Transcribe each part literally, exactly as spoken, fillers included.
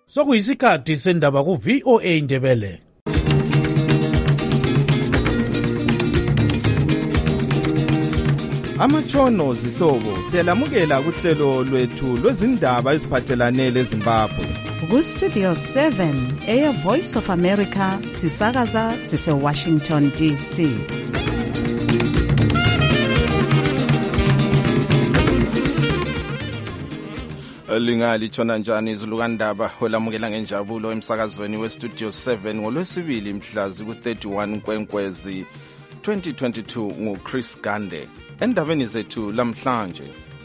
Sokuyisikhathi sendaba ku V O A Ndebele. Amatshono zihlobo siyalamukela kuhlelo lwethu lwezindaba eziphathelane leZimbabwe. Ku Studio seven, Air Voice of America, sisakaza sise Washington D C. Lingali tshona njani izilukandaba olamukela ngenjabulo emsakazweni we Studio seven ngolwesibili mhlazi ku thirty-one Nkwenkwezi twenty twenty-two ngu Chris Gande. Endabeni zethu lamhlanje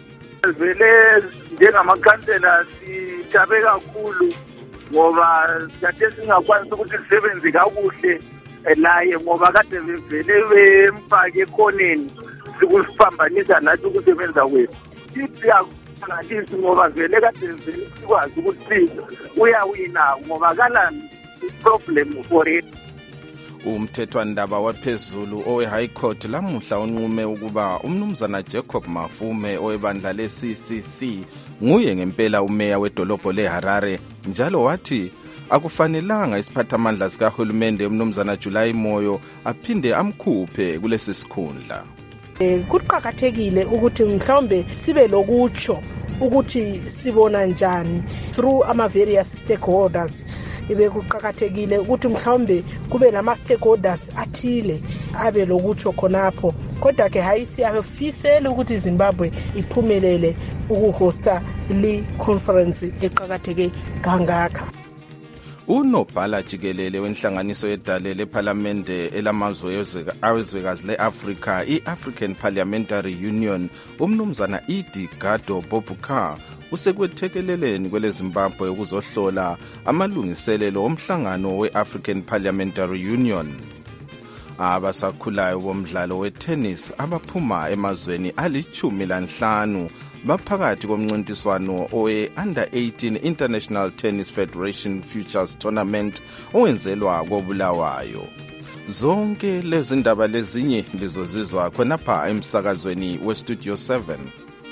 vele njengamakhansela sithabe kakhulu ngoba kade singakwanisa ukuthi sisebenze kakuhle naye ngoba kade vele bemfake ekhoneni sikusiphambanisa nathi ukusebenza kwethu. Siyakuqalisa ngoba vele kade vele sikwazi ukuthi uyawina ngoba kana problem for it. Umthethwandaba waphezulu owe High Court lamuhla onqume ukuba umnumzana Jacob Mafume owebandla le C C C nguye ngempela umeya wedolobho leHarare, njalo wathi akufanelanga isiphathamandla sikahulumende umnumzana July Moyo aphinde amkhuphe kulesi sikhundla. Kuqhakathekile ukuthi mhlawumbe sibe lokutsho ukuthi sibona njani through ama various stakeholders. Ibe kuqhakathekile ukuthi mhlawumbe kube nama stakeholders athile abe lokutsho khonapho, kodwa ke hayi siyafisela ukuthi Zimbabwe iphumelele ukuhosta le conference eqhakatheke kangaka. Unobhala jikelele wenhlanganiso yedale lePhalamende elamazwe awezwekazi leAfrika, i-African Parliamentary Union, umnumzana Idi Gado Bobuka usekwethekeleleni kwele Zimbabwe ukuzohlola amalungiselelo omhlangano we-African Parliamentary Union. Abasakhulayo bomdlalo wetennis abaphuma emazweni alichumi lanhlanu baphakathi komncintiswano owe-Under eighteen International Tennis Federation Futures Tournament owenzelwa koBulawayo. Zonke lezi ndaba lezinye lizozizwa khonapha emsakazweni we Studio seven.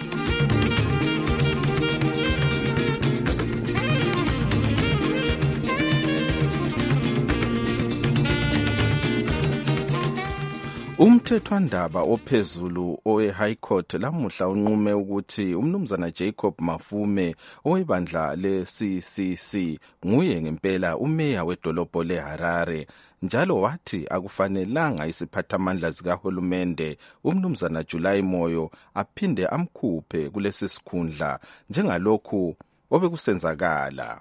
Umthethwandaba ophezulu owe High Court lamuhla unqume ukuthi umnumzana Jacob Mafume owebandla le C C C nguye ngempela umeya wedolobho leHarare, njalo wathi akufanelanga isiphathamandla sikahulumende umnumzana July Moyo aphinde amkhuphe kulesi sikhundla njengalokhu obekusenzakala.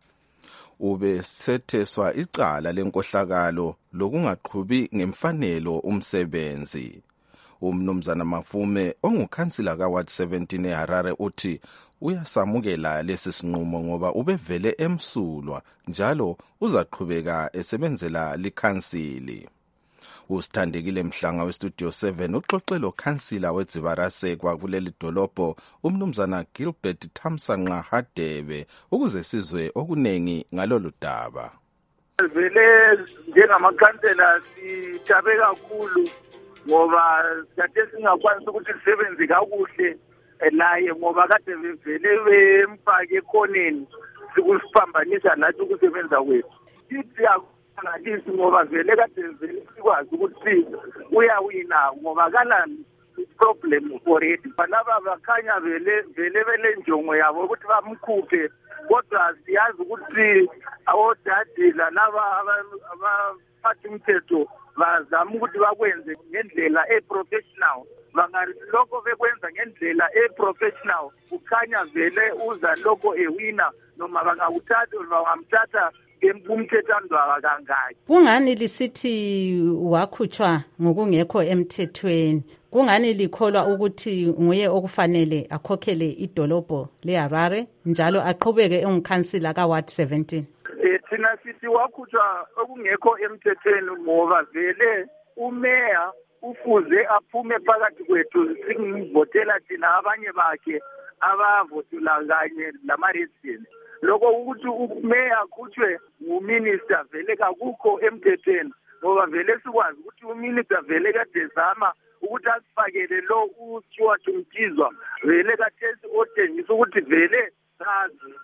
Ube setheswa icala lenkohlakalo lokungaqhubi ngemfanelo umsebenzi. Umnumzana Mafume ongukhansila ka Ward seventeen eHarare uthi uyasamukela lesi sinqumo ngoba ubevele emsulwa njalo uzaqhubeka esebenzela likhansili. Usithandekile Mhlanga we Studio seven uxoxelo khansila weDzibarase kwakuleli dolobho umnumzana Gilbert Thamsanqa Hadebe ukuze sizwe okunengi ngalolu daba. Vele njengamakhansela sithabe kakhulu ngoba kade singakwanisa ukuthi sisebenze kakuhle naye ngoba kade vele bemfake ekhoneni sikusiphambanisa nathi ukusebenza kwethu. Siyakuqalisa ngoba vele kade vele sikwazi ukuthi uyawina ngoba kana problem for it. Laba bakhanya vele vele vele njongo yabo ukuthi bamkhuphe, kodwa siyazi ukuthi awodadila laba abaphathi umthetho bazama ukuthi bakwenze ngendlela e-professional. Bangalokho bekwenza ngendlela e-professional kukhanya vele uza lokho ewina noma bangawuthatha bangamthatha umthethwandaba kangaki. Kungani lisithi wakhutshwa ngokungekho emthethweni? Kungani likholwa ukuthi nguye okufanele akhokhele idolobho leHarare njalo aqhubeke engukhansila ka Ward seventeen? Eh thina sithi wakhutshwa okungekho emthethweni ngoba vele umeya ufuze aphume phakathi kwethu singivotela thina abanye bakhe abavotela kanye lama-residents. Lokho ukuthi umeya akhutshwe nguminister vele kakukho emthethweni ngoba vele sikwazi ukuthi uminister vele kade zama ukuthi asifakele lo uStuart Mkizwa vele kathesi otshengisa ukuthi vele sazi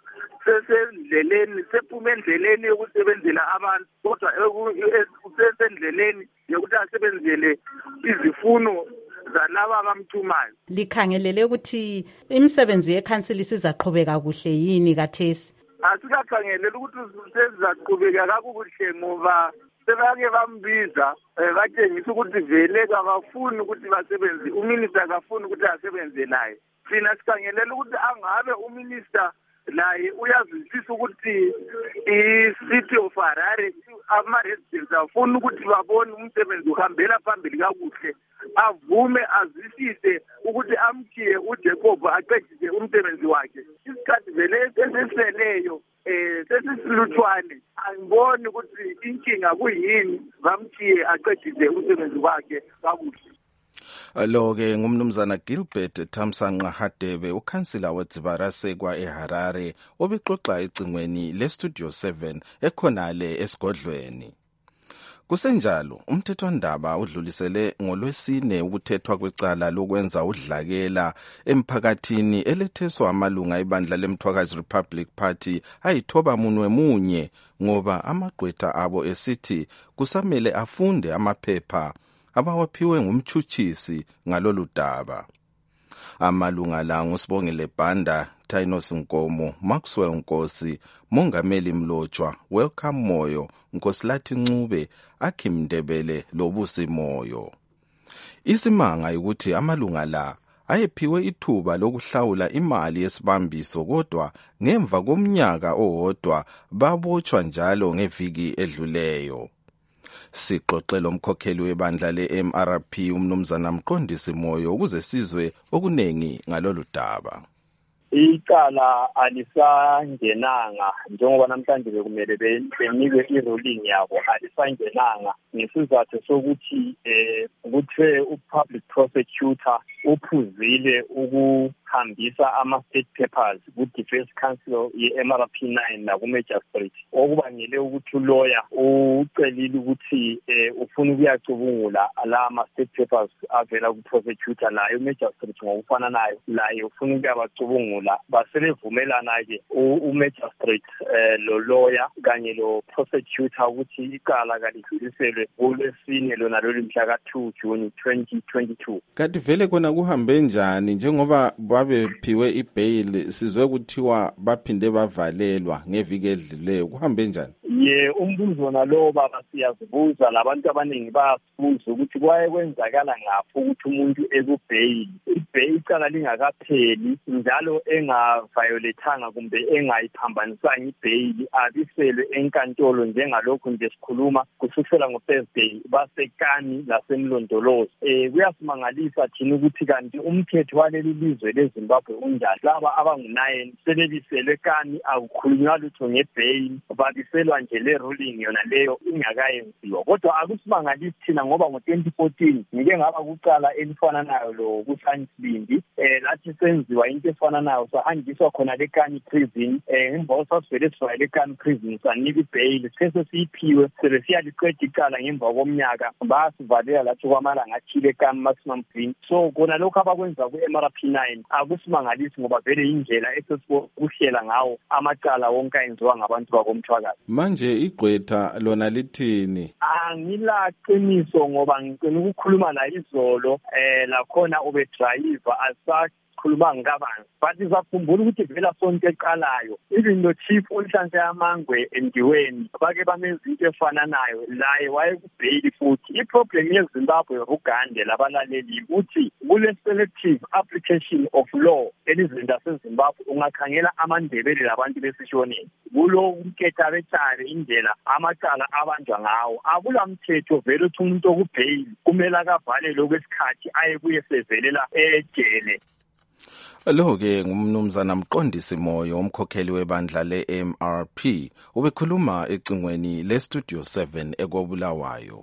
usesendleleni sephume endleleni yokusebenzela abantu kodwa usesendleleni yokuthi asebenzele izifuno zalaba abamthumayo. Likhangelele ukuthi imisebenzi yekhansili sizaqhubeka kuhle yini kathesi? Asikakhangelele ukuthi sizaqhubeka kakuhle ngoba sebake bambiza batshengisa ukuthi vele kabafuni ukuthi basebenze, uminister akafuni ukuthi asebenze naye. Thina sikhangelela ukuthi angabe uminister naye uyazwisisa ukuthi i-city of Harare ama-residents afuna ukuthi babone umsebenzi uhambela phambili kakuhle, avume azwisise ukuthi amthiye uJacob aqedise umsebenzi wakhe. Isikhathi vele eseseleyo eh sesisilutshwane, angiboni ukuthi inkinga kuyini, bamthiye aqedise umsebenzi wakhe kakuhle. Lo-ke ngumnumzana Gilbert Thamsanqa Hadebe, ukhansila weDzibarase eHarare, obexoxa ecingweni leStudio seven ekhonale esigodlweni. Kusenjalo, umthethwandaba udlulisele ngolwesine ukuthethwa kwecala lokwenza udlakela emphakathini eletheswa amalunga ebandla leMthwakazi Republic Party ayithoba munwe munye ngoba amagqwetha abo esithi kusamele afunde amaphepha abawaphiwe ngumtshutshisi ngalolu daba. Amalunga la nguSibongile Banda, Tainos Nkomo, Maxwell Nkosi, Mongameli Mlotshwa, Welcome Moyo, Nkosilathi Ncube, Akim Ndebele loBusi Moyo. Isimanga ukuthi amalunga la ayephiwe ithuba lokuhlawula imali yesibambiso kodwa ngemva komnyaka owodwa babotshwa njalo ngeviki edluleyo. Sixoxela umkhokheli webandla le-M R P umnumzana Mqondisi Moyo ukuze sizwe okunengi ngalolu daba. Icala alisangenanga njengoba namhlanje bekumele benikwe i-ruling yabo, alisangenanga ngesizathu sokuthi eh kuthe u-public prosecutor uphuzile ukuhambisa ama-state papers ku-defense counsel ye-M R P nine naku-magistrate, okubangele ukuthi uloya ucelile ukuthi eh ufuna ukuyacubungula la ma-state papers avela ku-prosecutor naye u-magistrate ngokufana nayo laye ufuna ukuyabacubungula. Basebevumelana-ke u-magistrate eh lo lawyer kanye lo prosecutor ukuthi icala kalidluliselwe kulwesine lona lolu mhla ka two June twenty twenty-two. Kanti vele kona kuhambe njani njengoba babephiwe ibail, sizwe kuthiwa baphinde bavalelwa ngeviki edluleyo, kuhambe njani? Ye umbuzo nalo baba siyazibuza, labantu abaningi bayasibuza ukuthi kwaye kwenzakala ngaphi ukuthi umuntu ekubail ibail icala lingakapheli njalo engaviolethanga kumbe engayiphambanisanga ibail abiselwe enkantolo njengalokho nje sikhuluma kusukela ngoThursday basekani lasemlondolozi. Eh kuyasimangalisa thina ukuthi kanti umthetho waleli lizwe leZimbabwe unjani. Laba abangu-nine sebebiselwe kani akukhulunywa lutho ngebail, babiselwa nje le ruling yona leyo ingakayenziwa. Kodwa akusimangalisi thina ngoba ngo twenty fourteen ngike ngaba kucala elifana nayo lo kuSansibindi eh lathi senziwa into efana nayo sahanjiswa khona lekani prison eh ngemva kwasivele sivale lekani prison sanika ibail sese siyiphiwe sebe siyaliqeda icala ngemva komnyaka basivalela lathi kwamalanga athile ekani maximum prison. So kona lokho abakwenza ku-M R P nine akusimangalisi ngoba vele indlela esesikuhlela ngawo amacala wonke ayenziwa ngabantu bakomthwakazi. Manje igqwetha lona lithini? Angilaqiniso ngoba ngicela ukukhuluma la izolo eh lakhona ube driver asa khuluma ngabantu bathi sakhumbula ukuthi vela sonke eqalayo even lo chief onhlanhla yamangwe endiweni bake bamenza into efana nayo laye waye kubail futhi. Iproblem yeZimbabwe ugande labalaleli ukuthi kule selective application of law elizweni laseZimbabwe ungakhangela amandebele labantu besishoneni kulo umketha betshare indlela amacala abanjwa ngawo akulamthetho vele ukuthi umuntu okubail kumele akavalelwe okwesikhathi aye kuye sevelela ejele. Lo-ke ngumnumzana Mqondisi Moyo, umkhokheli webandla le-M R P, ubekhuluma ecingweni leStudio seven eKobulawayo.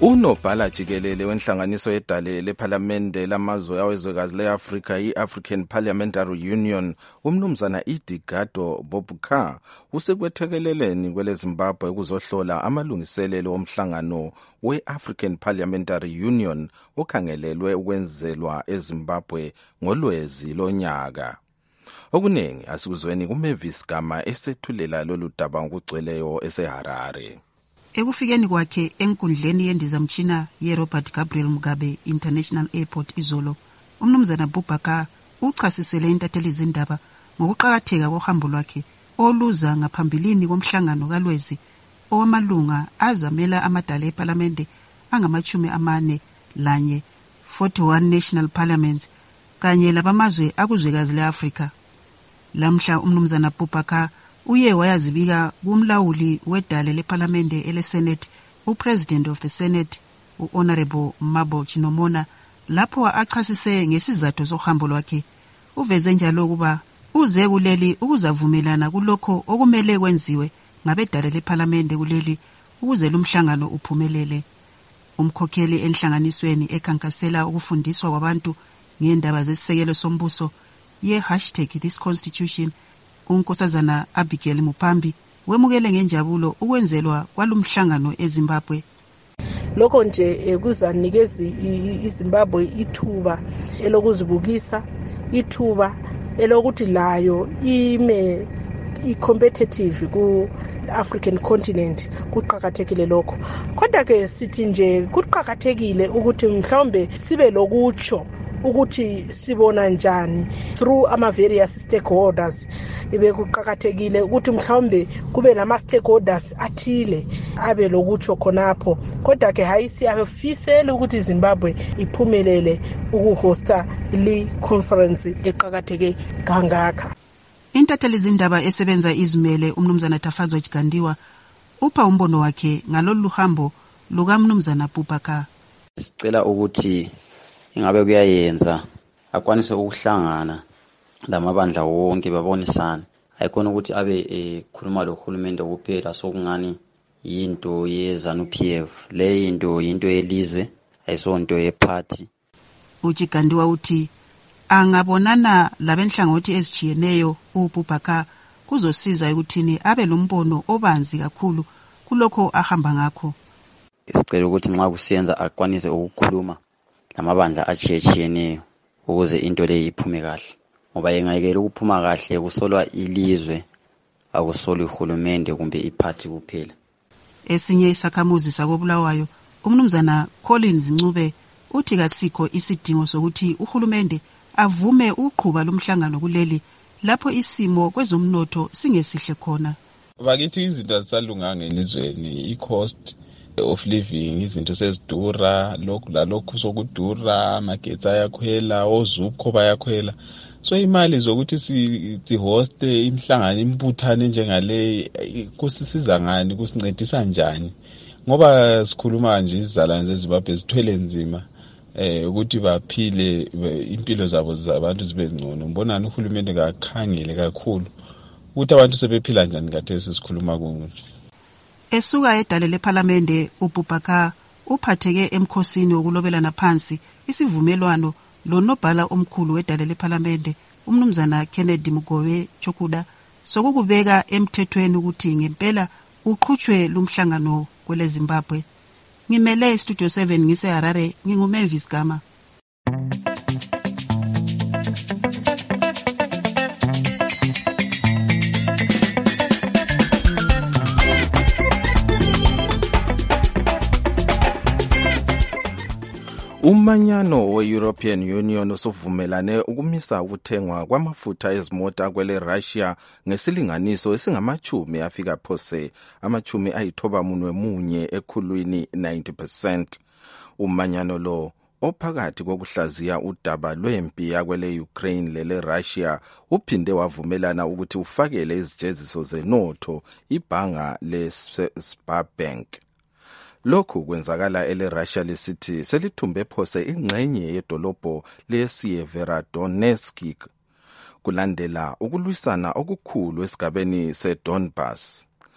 Unobhala jikelele wenhlanganiso yedale lephalamende lamazwe awezwekazi le-Afrika i-African Parliamentary Union umnumzana Idi Gado Bobukar usekwethekeleleni kwele Zimbabwe ukuzohlola amalungiselelo omhlangano we-African Parliamentary Union okhangelelwe ukwenzelwa eZimbabwe ngolwezi lonyaka. Okuningi asikuzweni kuMavis Gama esethulela lolu daba ngokugcweleyo eseHarare. Ekufikeni kwakhe enkundleni yendizamtshina ye-Robert Gabriel Mugabe International Airport izolo, umnumzana Bobukar uchasisele intatheli zindaba ngokuqakatheka kohambo lwakhe oluza ngaphambilini komhlangano kalwezi owamalunga azamela amadala eParliament angamachumi amane lanye forty-one national parliaments kanye labamazwe akuzwekazi le-Afrika. Lamhla umnumzana Bobukar uye wayazibika kumlawuli wedale leParlamente eleSenate uPresident of the Senate uHonorable Mabo Chinomona lapho achasise ngesizathu sohambo lwakhe. Uveze njalo ukuba uze kuleli ukuzavumelana kulokho okumele kwenziwe ngabedale leParlamente kuleli ukuze lumhlangano uphumelele. Umkhokheli enhlanganisweni ekhankasela ukufundiswa kwabantu ngendaba zesisekelo sombuso ye hashtag this constitution unkosazana Abigail Mupambi wemukele ngenjabulo ukwenzelwa kwalumhlangano eZimbabwe. Lokho nje kuzanikeza iZimbabwe ithuba elokuzibukisa, ithuba elokuthi layo ime i-competitive ku African continent. Kuqhakathekile lokho. Kodwa ke sithi nje kuqhakathekile ukuthi mhlawumbe sibe lokutsho ukuthi sibona njani through ama various stakeholders. Ibe kuqhakathekile ukuthi mhlawumbe kube nama stakeholders athile abe lokutsho khonapho. Kodwa ke hayi siyafisela ukuthi Zimbabwe iphumelele ukuhosta le conference eqhakatheke kangaka. Intatheli zindaba esebenza izimele umnumzana Tafazwa Chigandiwa upha umbono wakhe ngalolu hambo luka mnumzana Bobukar. Sicela ukuthi ingabe kuyayenza akwanise ukuhlangana lamabandla wonke babonisana. Ayikona ukuthi abe ekhuluma lohulumende kuphela sokungani yinto yeZANU-P F. Le into yinto yelizwe ayisonto yeparty. Uchigandiwa uthi angabonana labenhlangothi ezijiyeneyo uBobukar kuzosiza ukuthini abe lombono obanzi kakhulu kulokho ahamba ngakho. Sicela ukuthi nxa kusenza akwanise ukukhuluma lamabandla ajiyejiyeneyo ukuze into le iphume kahle. Ngoba engayekela ukuphuma kahle kusolwa ilizwe akusolwa uhulumende kumbe iparty kuphela. Esinye isakhamuzi sakobulawayo umnumzana Collins Ncube uthi kasikho isidingo sokuthi uhulumende avume uqhuba lomhlangano kuleli lapho isimo kwezomnotho singesihle khona. Bakithi izinto zisalunganga elizweni, i-cost of living izinto sezidura, lokhu lalokhu sokudura, amagetsi ayakhwela, ozukho bayakhwela. So imali zokuthi si hoste imhlangano imbuthane njengale kusisiza ngani, kusincedisa njani? Ngoba sikhuluma nje izizalwane zeZimbabwe zithwele nzima eh ukuthi baphile impilo zabo zabantu zibe ngcono. Mbonani uhulumende kakhangele kakhulu ukuthi abantu sebephila njani kathesi sikhuluma kunye. Esuka edale leParlamente uBobukar uphatheke emkhosini wokulobelana phansi isivumelwano lonobhala omkhulu wedale leParlamente umnumzana Kennedy Mugobe Chokuda sokukubeka emthethweni ukuthi ngempela uqhutshwe lumhlangano kwele Zimbabwe. Ngimele Studio seven ngise Harare nginguMavis Gama. Umanyano we-European Union usuvumelane ukumisa ukuthengwa kwamafutha ezimota kwele Russia ngesilinganiso esingamachumi afika phose amachumi ayithoba munwe munye ekhulwini ninety percent. Umanyano lo ophakathi kokuhlaziya udaba lwempi yakwele Ukraine lele Russia uphinde wavumelana ukuthi ufakele izijeziso zenotho ibhanga leSberbank. Lokhu kwenzakala ele Russia lesithi selithumbe phose ingxenye yedolobho leSeverodonetsk kulandela ukulwisana okukhulu esigabeni seDonbas.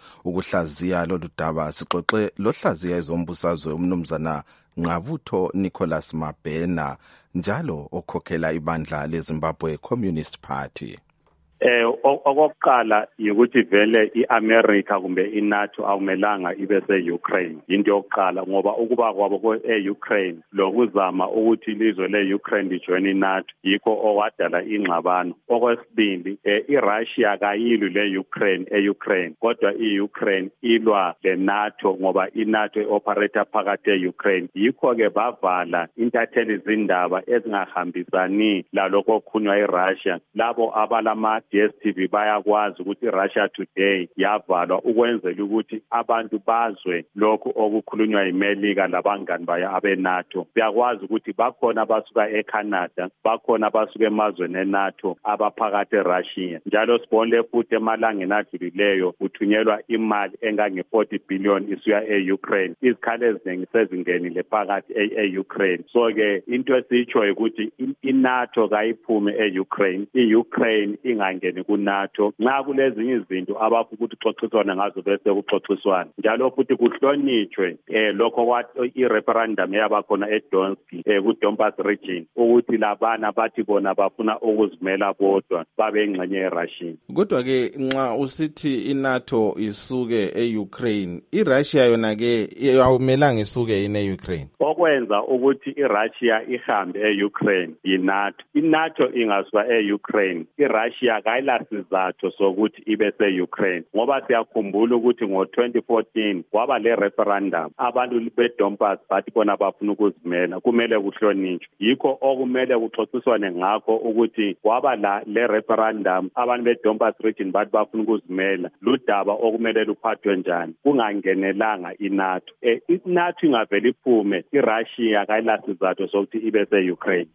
Ukuhlaziya lolu daba sixoxe lohlaziya ezombusazwe umnumzana Ngqabutho Nicholas Mabhena njalo okhokhela ibandla leZimbabwe Communist Party. Eh okokuqala ukuthi vele iAmerica kumbe iNATO awumelanga ibe seUkraine into yokuqala ngoba ukuba kwabo eUkraine lokuzama ukuthi ilizwe leUkraine lijoin iNATO yikho owadala ingxabano. Okwesibili iRussia kayilwi leUkraine eUkraine kodwa iUkraine ilwa leNATO ngoba iNATO operator phakathi eUkraine yikho ke bavala intatheli izindaba ezingahambisani lalokho okukhunywa iRussia labo abalama D S T V bayakwazi ukuthi iRussia Today yavalwa ukwenzela ukuthi abantu bazwe lokho okukhulunywa yiMelika labangani bayo abeNATO. Bayakwazi ukuthi bakhona abasuka eCanada, bakhona abasuka emazweni eNATO abaphakathi eRussia. Njalo sibonile futhi emalangeni adlulileyo uthunyelwa imali engange forty billion isuka eUkraine. Izikhali eziningi sezingenile phakathi eUkraine. So ke into esitsho ukuthi iNATO kayiphume eUkraine, iUkraine ingangeni kuNATO. Nxa kulezinye izinto abafuna ukuthi xoxiswana ngazo bese kuxoxiswana. Njalo futhi kuhlonitshwe eh lokho kwathi ireferendum yabakhona eDonetsk eh kuDonbas region ukuthi labana bathi bona bafuna ukuzimela bodwa babe ingxenye yeRussia. Kodwa ke nxa usithi iNATO isuke eUkraine, iRussia yona ke awumelanga isuke ine eUkraine. Okwenza ukuthi iRussia ihambe eUkraine yiNATO. iNATO ingasuka eUkraine, iRussia kayilasizatho sokuthi ibe seUkraine ngoba siyakhumbula ukuthi ngo twenty fourteen kwaba le referendum abantu beDonbas bathi bona bafuna ukuzimela, kumele kuhlonitshwe. Yikho okumele kuxoxiswane ngakho ukuthi kwaba la le referendum abantu beDonbas region bathi bafuna ukuzimela, ludaba okumele luphathwe njani kungangenelanga iNATO. Eh iNATO ingavela iphume, iRussia kayilasizatho sokuthi ibe seUkraine.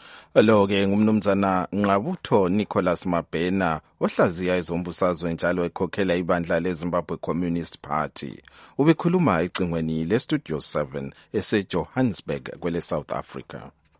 Lo ke ngumnumzana Ngqabutho Nicholas Mabhena ohlaziya ezombusazwe njalo ekhokhela ibandla leZimbabwe Communist Party. Ubekhuluma ecingweni leStudio seven eseJohannesburg kwele South Africa.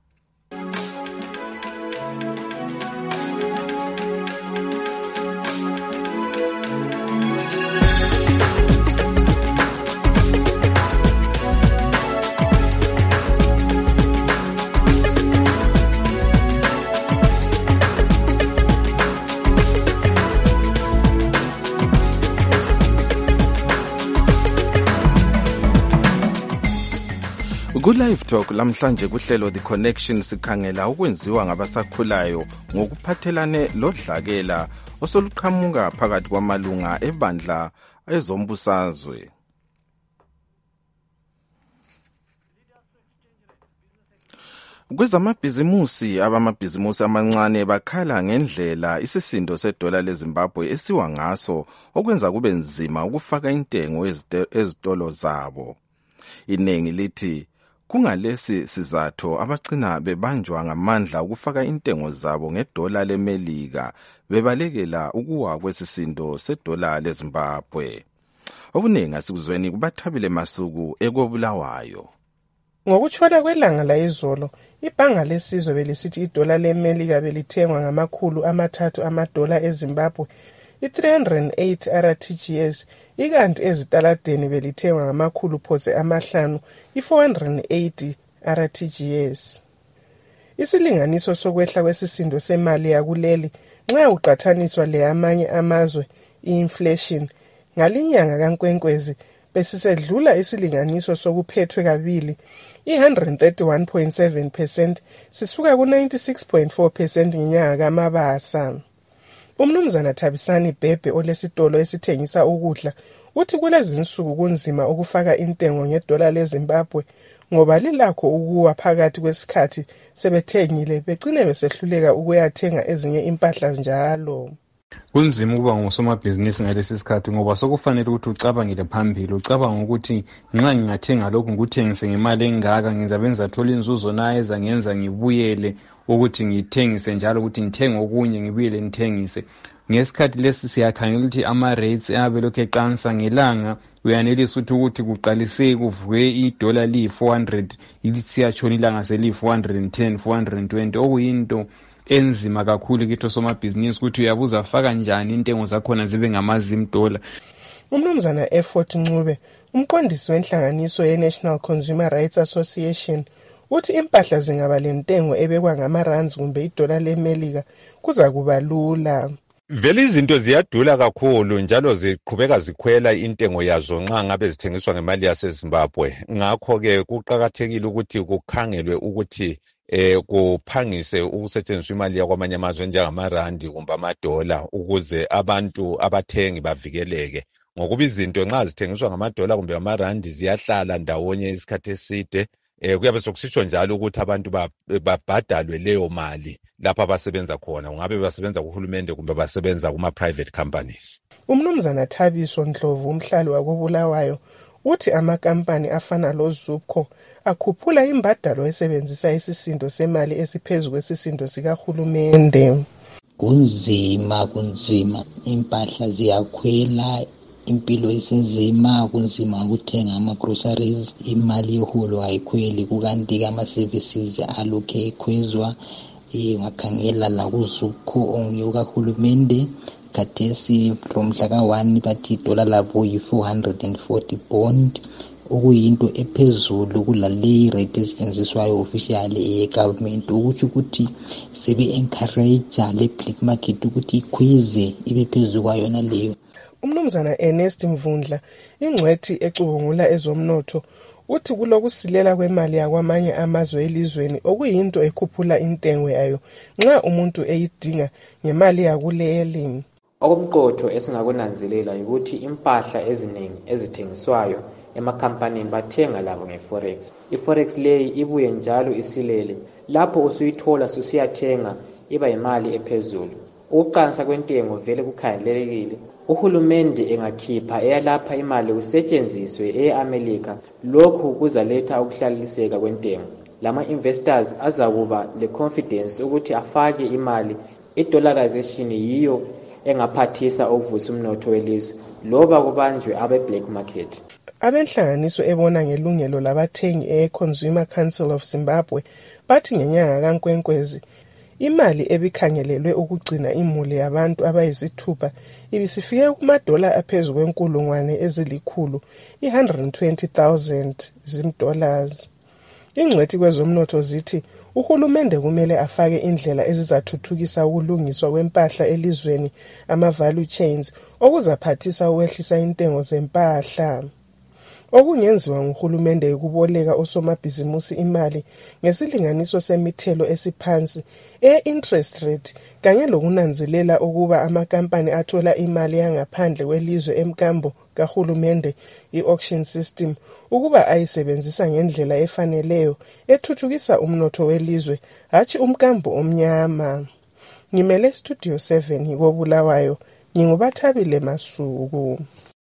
Ku-Live Talk lamhlanje kuhlelo The Connection sikhangela ukwenziwa ngabasakhulayo ngokuphathelane lodlakela osoluqhamuka phakathi kwamalunga ebandla ezombusazwe. Kwezamabhizimusi abamabhizimusi amancane bakhala ngendlela isisindo sedola leZimbabwe esiwa ngaso okwenza kube nzima ukufaka intengo ezitolo zabo. Inengi lithi kungalesi sizatho abagcina bebanjwa ngamandla ukufaka intengo zabo ngedola leMelika bebalekela ukuwa kwesisindo sedola leZimbabwe. Okuningi asikuzweni kubathabile masuku ekobulawayo. Ngokutshona kwelanga la izolo, ibhanga lesizwe belisithi idola leMelika belithengwa ngamakhulu amathathu amadola eZimbabwe, i-three hundred eight R T G S, ikanti ezitaladeni belithengwa ngamakhulu phose amahlanu, i-four hundred eighty R T G S. Isilinganiso sokwehla kwesisindo semali yakuleli nxa uqathaniswa le amanye amazwe i-inflation ngalinyanga kaNkwenkwezi besisedlula isilinganiso sokuphethwe kabili i-one hundred thirty-one point seven percent sisuka ku-ninety-six point four percent ngenyanga kaMabasa. Umnumzana Thabisani Bhebhe olesitolo esithengisa ukudla uthi kulezi insuku kunzima ukufaka intengo ngedola leZimbabwe ngoba lilakho ukuwa phakathi kwesikhathi sebethengile begcine besehluleka ukuyathenga ezinye impahla njalo. Kunzima ukuba ngusomabhizinisi ngalesi sikhathi ngoba sokufanele ukuthi ucabangile phambili, ucabanga ukuthi nxa ngingathenga lokhu ngikuthengise ngemali engaka ngizabe ngizathola inzuzo naye eza ngenza ngibuyele ukuthi ngithengise njalo ukuthi ngithenge okunye ngibuyele ngithengise. Ngesikhathi lesi siyakhangela ukuthi ama rates abelokhu eqansa ngelanga uyanelisa ukuthi kuqalise kuvuke idola li four hundred ithi siyatshona ilanga seli four hundred ten four hundred twenty okuyinto enzima kakhulu kithi somabhizinisi ukuthi uyabuza faka njani intengo zakhona zibe ngamazim dollar. Umnumzana Effort Ncube, umqondisi wenhlanganiso ye-National Consumer Rights Association, uthi impahla zingaba lentengo ebekwa ngama-rands kumbe idola leMelika kuza kuba lula. Vele izinto ziyadula kakhulu njalo ziqhubeka zikhwela intengo yazo nxa ngabe zithengiswa ngemali yaseZimbabwe. Ngakho-ke kuqakathekile ukuthi kukhangelwe ukuthi eh kuphangise ukusetshenziswa imali yakwamanye amazwe njengamarandi kumbe amadola ukuze abantu abathengi bavikeleke. Ngokuba izinto nxa zithengiswa ngamadola kumbe amarandi ziyahlala ndawonye isikhathi eside. Eh kuyabe sokusitsho njalo ukuthi abantu babhadalwe leyo mali lapha abasebenza khona, ungabe basebenza kuhulumende kumbe basebenza kuma private companies. Umnumzana Thabiso Ndlovu, umhlali wakobulawayo, uthi amakampani afana loZupco akhuphula imbadalo esebenzisa isisindo semali esiphezulu kwesisindo sikahulumende. Kunzima kunzima, impahla ziyakhwela, impilo isinzima, kunzima ukuthenga ama-groceries, imali yeholo ayikhweli, kukanti ama-services alokhe ekhwezwa. Ngakhangela la kuZupco ongiyo kahulumende khathesi from mhla ka one bathi idola labo yi-four hundred forty bond, okuyinto ephezulu kulale rate ezisetshenziswayo officially ye-government, ukuthi ukuthi sebe-encourage le black market ukuthi ikhwize ibe phezulu kwayona leyo. Umnumzana Ernest Mvundla, ingcwethi ecubungula ezomnotho, uthi kulokusilela kwemali yakwamanye amazwe elizweni okuyinto ekhuphula intengo yayo nxa umuntu eyidinga ngemali yakuleli. Okumqotho esingakunanzelela ukuthi impahla eziningi ezithengiswayo emakhampanini bathenga labo ngeforex. Iforex leyi ibuye njalo isilele, lapho usuyithola susiyathenga iba imali ephezulu. Ukuqansa kwentengo vele kukhangelekile. Uhulumende engakhipha eyalapha imali kusetshenziswe e-America, lokhu kuzaletha ukuhlaliseka kwentengo. Lama investors azakuba le confidence ukuthi afake imali. I-dollarization yiyo engaphathisa ukuvusa umnotho welizwe loba kubanjwe abe black market. Abenhlanganiso ebona ngelungelo labathengi e-Consumer Council of Zimbabwe bathi ngenyanga kaNkwenkwezi imali ebikhangelelwe ukugcina imuli yabantu abayisithupha ibisifike kumadola aphezulu kwenkulungwane ezilikhulu one hundred twenty thousand zim-dollars. Ingcwethi kwezomnotho zithi uhulumende kumele afake indlela ezizathuthukisa ukulungiswa kwempahla elizweni, ama-value chains, okuzaphathisa ukwehlisa intengo zempahla. Okungenziwa nguhulumende ukuboleka osomabhizimusi imali ngesilinganiso semithelo esiphansi e-interest rate kanye lokunanzelela ukuba amakampani athola imali yangaphandle kwelizwe emkambo kahulumende i-auction system ukuba ayisebenzisa ngendlela efaneleyo ethuthukisa umnotho welizwe, hatshi umkambo omnyama. Ngimele Studio seven ngikobulawayo, ngingubathabile Masuku.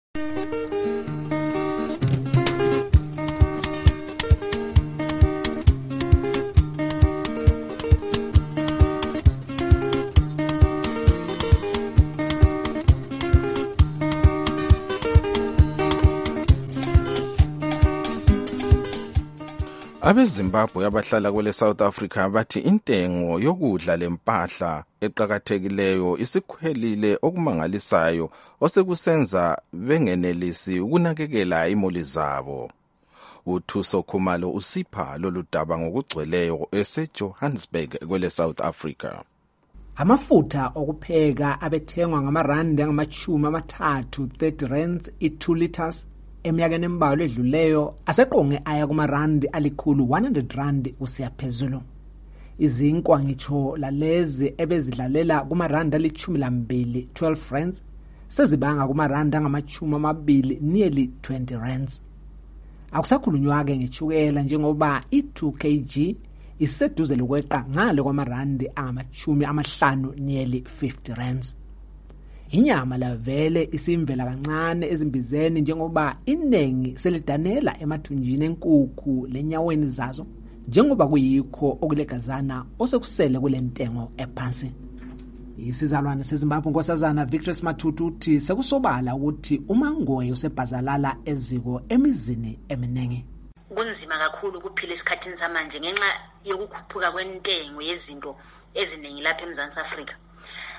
Abezimbabwe abahlala kwele South Africa bathi intengo yokudla lempahla eqhakathekileyo isikhwelile okumangalisayo osekusenza bengenelisi ukunakekela imuli zabo. uThuso Khumalo usipha lolu daba ngokugcweleyo eseJohannesburg kwele South Africa. Amafutha okupheka abethengwa ngamarandi angamachumi amathathu thirty rands i-two liters eminyakeni embalwa edluleyo aseqonge aya kumarandi alikhulu one hundred rand usiya phezulu. Izinkwa ngitsho lalezi ebezidlalela kumarandi alichumi lambili twelve rands sezibanga kumarandi angamachumi amabili nearly twenty rands. Akusakhulunywa-ke ngechukela njengoba i-two kilograms iseduze lokweqa ngale kwamarandi angamachumi amahlanu nearly fifty rands. Inyama lavele isimvela kancane ezimbizeni njengoba inengi selidanela emathunjini enkukhu lenyaweni zazo njengoba kuyikho okulegazana osekusele kulentengo ephansi. Isizalwane seZimbabwe nkosazana Victor Mathutu uthi sekusobala ukuthi umangoye usebhazalala eziko emizini eminengi. Kunzima kakhulu ukuphila esikhathini samanje ngenxa yokukhuphuka kwentengo yezinto eziningi lapha eMzansi Afrika.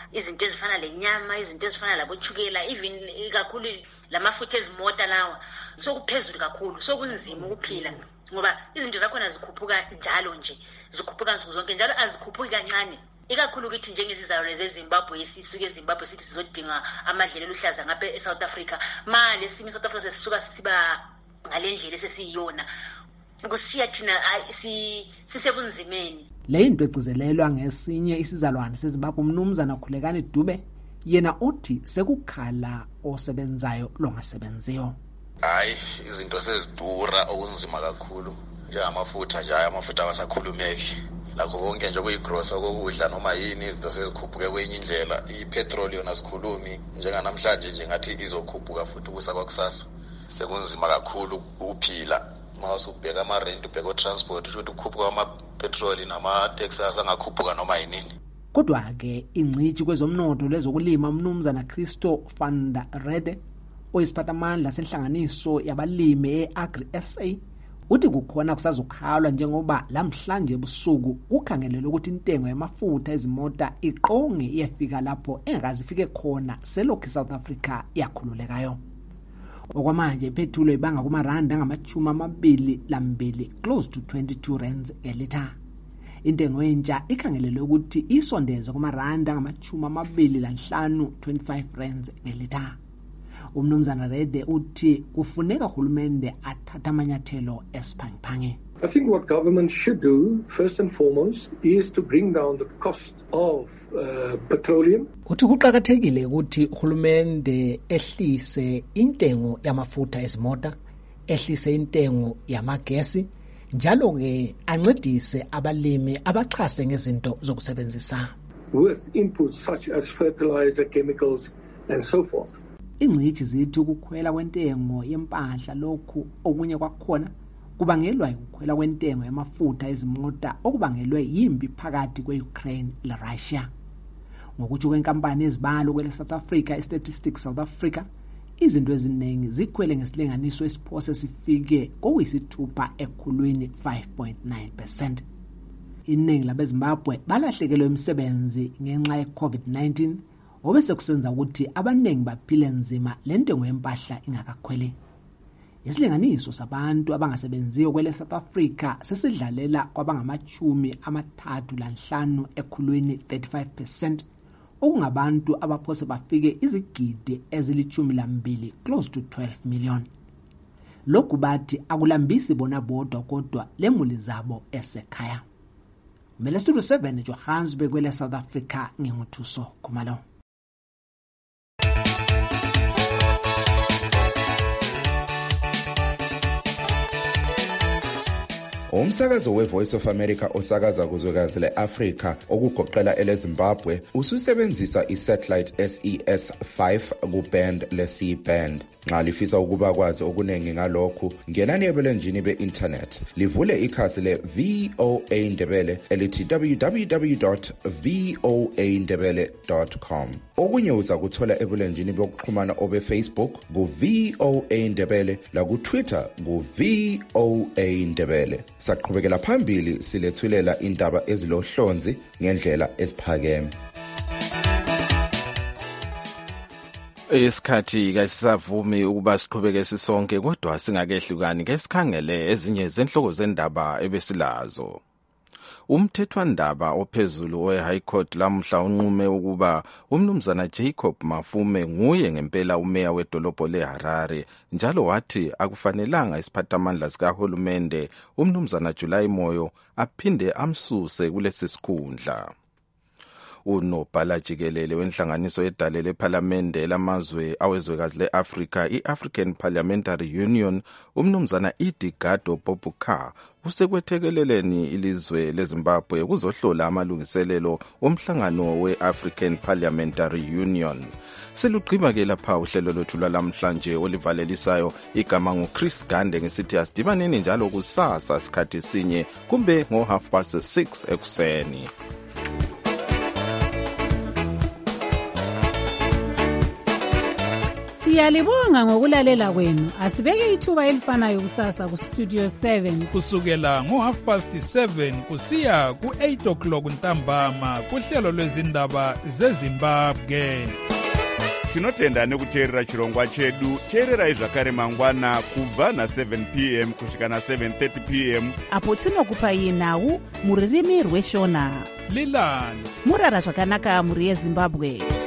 izinto ezifana lenyama, izinto ezifana labochukela, even kakhulu lamafutha ezimota lawa. So kuphezulu kakhulu, so kunzima ukuphila ngoba izinto zakhona zikhuphuka njalo nje, zikhuphuka nsuku zonke njalo azikhuphuki kancane. Ikakhulu kithi njengesizalwane zeZimbabwe sisuke eZimbabwe sithi sizodinga amadlelo luhlaza ngapha eSouth Africa. Manje simi South Africa sisuka siba ngalendlela esesiyona. Kusiya thina si sisebunzimeni. Le into egcizelelwa ngesinye isizalwane seZimbabwe umnumzana Khulekani Dube yena uthi sekukhala osebenzayo longasebenziyo. Hayi izinto sezidura okunzima kakhulu njengamafutha nje amafutha awasakhulumeki. Lakho konke nje kuyigrosa kokudla noma yini izinto sezikhuphuke kwenye indlela. iPetrol yona sikhulumi njenganamhlanje nje ngathi izokhuphuka futhi kusaba kusasa. Sekunzima kakhulu ukuphila. Mawuse ubheka ama rent ubheka transport ukuthi ukukhuphuka ama petrol nama taxes angakhuphuka noma yinini. Kodwa ke ingcithi kwezomnotho lezokulima umnumzana Christo van der Rede oyisiphathamandla senhlanganiso yabalimi eAgri S A uthi kukhona kusazokhalwa njengoba lamhlanje ebusuku ukhangelele ukuthi intengo yamafutha ezimota iqonge iyafika lapho engazifike khona selokhu South Africa yakhululekayo. Okwamanje ipetrol ibanga kuma rand angamachumi amabili lambili close to twenty-two rands elitha. Intengo entsha ikhangelele ukuthi isondeze kuma rand angamachumi amabili lanhlanu twenty-five rands elitha. Umnumzana Rede uthi kufuneka uhulumende athatha amanyathelo esiphangiphange. I think what government should do first and foremost is to bring down the cost of uh, petroleum. Uthi kuqhakathekile ukuthi uhulumende ehlise intengo yamafutha ezimota, ehlise intengo yamagesi, njalo ke ancedise abalimi abaxhase ngezinto zokusebenzisa with inputs such as fertilizer, chemicals and so forth. Ingcithi zithi ukukhwela kwentengo yempahla lokhu okunye kwakhona kubangelwa ukukhwela kwentengo yamafutha ezimota okubangelwe yimpi phakathi kweUkraine leRussia. Ngokuthi kwenkampani ezibalo kwele South Africa iStatistics South Africa izinto eziningi zikhwele ngesilinganiso esiphose sifike kokuyisithupha ekhulwini five point nine percent. Iningi labeZimbabwe balahlekelwe imisebenzi ngenxa yeCovid nineteen obese kusenza ukuthi abaningi baphile nzima lentengo yempahla ingakakhweli. Isilinganiso sabantu abangasebenziyo kwele South Africa sesidlalela kwabangamachumi amathathu lanhlanu ekhulwini thirty-five percent okungabantu abaphose bafike izigidi ezilichumi lambili close to twelve million. Lokhu bathi akulambisi bona bodwa kodwa lemuli zabo esekhaya. Mele Studio seven Johannesburg kwele South Africa nginguthuso Khumalo. Umsakazo weVoice of America osakaza kuzwekazi leAfrika okugoqela eleZimbabwe ususebenzisa isatellite S E S five kuband le-C band. Nxa lifisa ukuba kwazi okunengi ngalokhu, ngenani ebulenjini be-internet livule ikhasi le-V O A Ndebele elithi w w w dot v o a ndebele dot com. Okunye uza kuthola ebulenjini bokuxhumana obe-Facebook ku-V O A Ndebele laku-Twitter ku-V O A Ndebele. Saqhubekela phambili silethulela indaba ezilohlonzi ngendlela esiphakeme. Isikhathi kasisavumi ukuba siqhubeke sisonke kodwa singakehlukani ngesikhangele ezinye zenhloko zendaba ebesilazo. Umthethwandaba ophezulu we-High Court lamhla unqume ukuba umnumzana Jacob Mafume nguye ngempela umeya wedolobho leHarare njalo wathi akufanelanga isiphathamandla sikahulumende umnumzana July Moyo aphinde amsuse kulesi sikhundla. Unobhala jikelele wenhlanganiso yedale lephalamende lamazwe awezwekazi leAfrika i-African Parliamentary Union umnumzana Idi Gado Bobuka usekwethekeleleni ilizwe leZimbabwe kuzohlola amalungiselelo omhlangano we-African Parliamentary Union. Selugqiba ke lapha uhlelo lwethu lwalamhlanje olivalelisayo igama nguChris Gande ngesithi asidibaneni njalo kusasa sikhathi sinye kumbe ngo half past six ekuseni. Siyalibonga ngokulalela kwenu. Asibeke ithuba elifanayo kusasa ku Studio seven kusukela ngo half past seven kusiya ku eight o'clock ntambama kuhlelo lwezindaba zeZimbabwe. Tinotenda nekuteerera chirongwa chedu. Teererai zvakare mangwana kubva na seven p m kusvika na seven thirty p m apo tinokupai nhau muririmi rweshona. Lilani murara zvakanaka muri yeZimbabwe.